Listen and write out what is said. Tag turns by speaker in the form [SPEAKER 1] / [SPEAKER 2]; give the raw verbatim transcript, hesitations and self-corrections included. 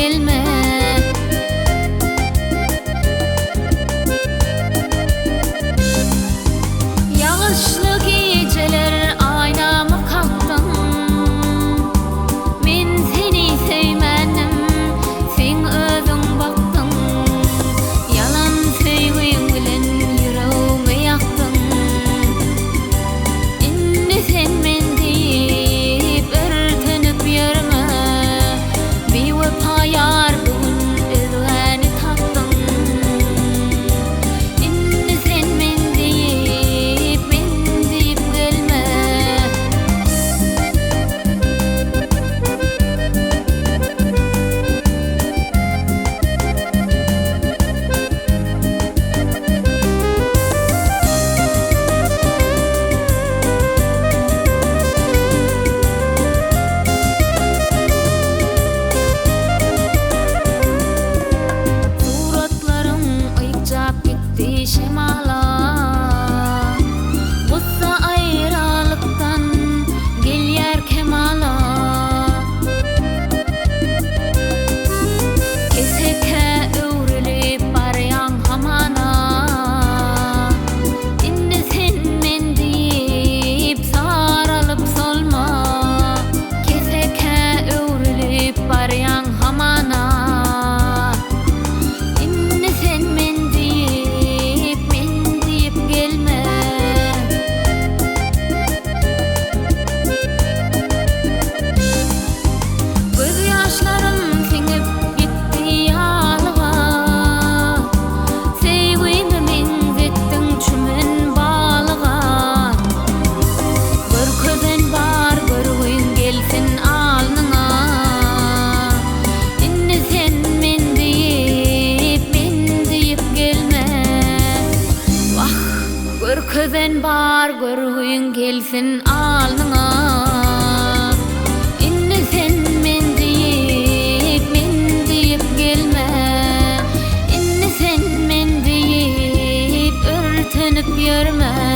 [SPEAKER 1] gelme. Yağışlı geceler aynama kalktım. Men seni sevmedim, sen özün baktın. Yalan söyleyip bilen yüreğime yaktın. Indi sen men deyip örtünüp yürüme. Bir vefa yar bugün özgeni taktın. Indi sen men deyip men deyip gelme. Suratlarım ıyıkcap gitti şemala. Gussa ayrılıktan gelyer kemala. Keseke öwrülip baryan hamana. Indi sen men deyip saralıp solma. Keseke öwrülip baryan hamana. Indi sen men deyip men deyip gelme. Göz yaşlarım singip gitti yalığa. Sevgimi menzettin çümen balığa. Bir közen bar görüğün gelsin alnına. Indi sen men deyip men deyip gelme. Vah, bir közen bar görüğün gelsin alnına. Indi sen men deyip men deyip gelme. Indi sen men deyip örtünüp yürüme.